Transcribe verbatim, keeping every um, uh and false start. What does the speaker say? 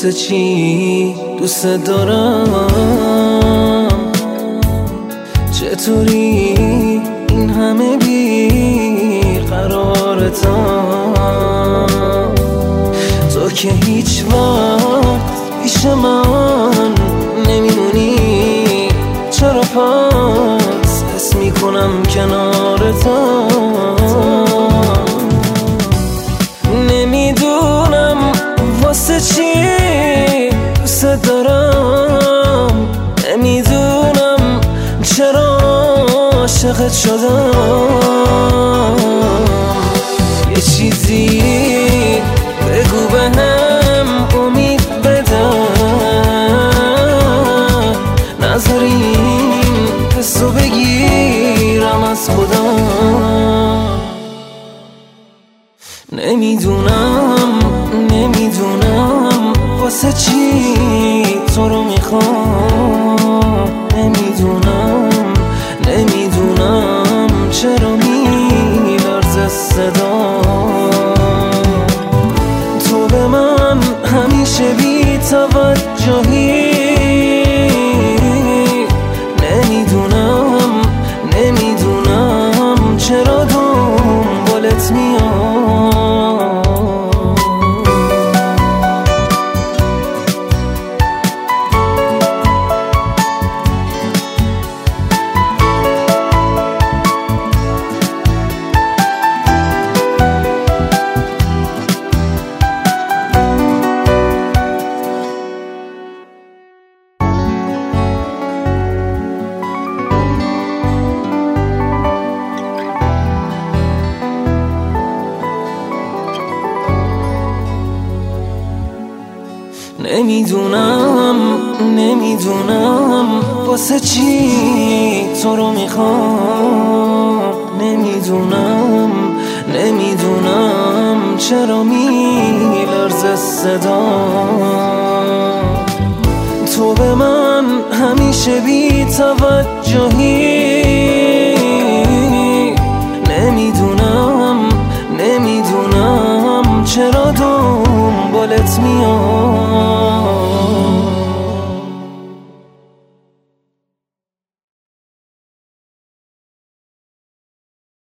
واسه چی دوست دارم؟ چطوری این همه بی قرارتم؟ تو که هیچ وقت پیش من نمیمونی، چرا پس حس میکنم کنارتم؟ نمیدونم واسه چی دوست دارم، نمیدونم چرا عاشقت شدم. یه چیزی بگو بهم امید بده، نذار این حسو بگیرم از خودم. نمیدونم نمیدونم واسه چی تو رو میخوام، نمیدونم نمیدونم چرا میلرزه صدام. تو به من همیشه بی توجهی، نمیدونم نمیدونم چرا دنبالت میام. نمیدونم نمیدونم واسه چی تو رو میخوام، نمیدونم نمیدونم چرا میلرزه صدام. تو به من همیشه بی توجهی، نمیدونم نمیدونم چرا دنبالت میام.